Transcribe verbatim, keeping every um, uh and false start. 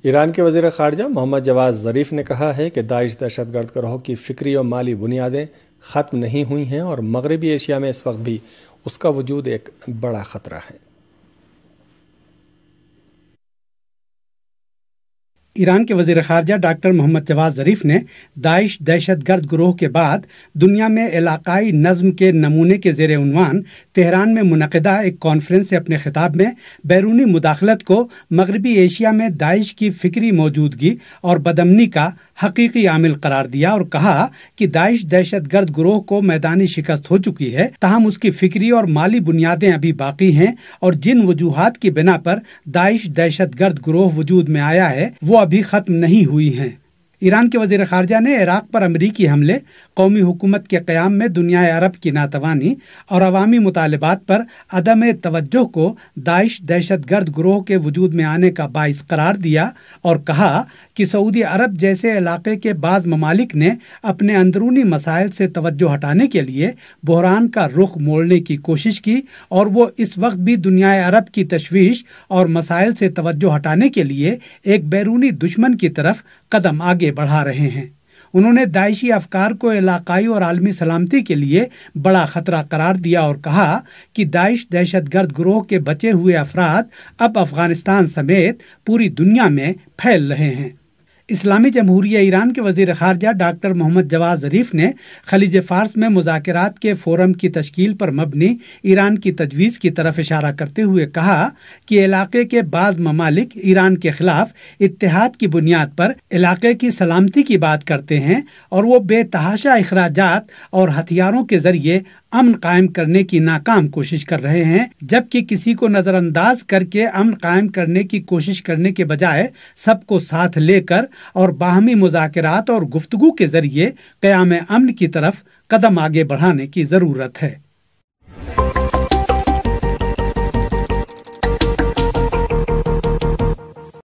Iran के वज़ीर ख़ारजा Mohammad Javad Zarif ने कहा है कि दाइश दहशतगर्द गिरोह की फ़िक्री और माली बुनियादें ख़त्म नहीं हुई हैं और मगरबी एशिया में इस वक्त भी उसका वजूद एक बड़ा ख़तरा है। ईरान के वज़ीर ख़ारजा डॉक्टर मोहम्मद जवाद ज़रीफ़ ने दाइश दहशतगर्द गिरोह के बाद दुनिया में इलाकाई नज़्म के नमूने के ज़ेर उन्वान तेहरान में मुनक़िदा एक कॉन्फ्रेंस से अपने खिताब में बैरूनी मुदाखलत को मगरबी एशिया में दाइश की फ़िक्री मौजूदगी और बदअमनी का हकीकी आमिल करार दिया और कहा कि दाइश दहशतगर्द गिरोह को मैदानी शिकस्त हो चुकी है, ताहम उसकी फ़िक्री और माली बुनियादें अभी बाकी हैं और जिन वजूहात की बिना पर दाइश दहशतगर्द गिरोह वजूद में आया है वो अभी ख़त्म नहीं हुई हैं। ईरान के वज़ीर ख़ारजा ने इराक़ पर अमरीकी हमले, कौमी हुकूमत के क़याम में दुनिया अरब की नातवानी और अवामी मुतालबात पर अदम तवज्जो को दाइश दहशतगर्द गिरोह के वजूद में आने का बाइस करार दिया और कहा कि सऊदी अरब जैसे इलाके के बाज़ ममालिक ने अपने अंदरूनी मसाइल से तवज्जो हटाने के लिए बहरान का रुख मोड़ने की कोशिश की और वो इस वक्त भी दुनिया अरब की तशवीश और मसाइल से तवज्जो हटाने के लिए एक बैरूनी दुश्मन की तरफ कदम आगे बढ़ा रहे हैं। उन्होंने दाइशी अफकार को इलाकाई और आलमी सलामती के लिए बड़ा खतरा करार दिया और कहा कि दाइश दहशतगर्द गिरोह के बचे हुए अफराद अब अफगानिस्तान समेत पूरी दुनिया में फैल रहे हैं। इस्लामी जमहूरिया ईरान के वज़ीर ख़ारजा डॉक्टर मोहम्मद जवाद ज़रीफ़ ने खलीज फ़ारस में मुज़ाकरात के फ़ोरम की तश्कील पर मबनी ईरान की तजवीज़ की तरफ इशारा करते हुए कहा कि इलाके के बाज़ ममालिक ईरान के ख़िलाफ़ इत्तेहाद की बुनियाद पर इलाके की सलामती की बात करते हैं और वो बेतहाशा अखराजात और हथियारों के ज़रिए अमन कायम करने की नाकाम कोशिश कर रहे हैं, जबकि किसी को नज़रअंदाज करके अमन कायम करने की कोशिश करने के बजाय सबको साथ लेकर और बाहमी मुज़ाकरात और गुफ्तगू के जरिए क़याम अमन की तरफ कदम आगे बढ़ाने की ज़रूरत है।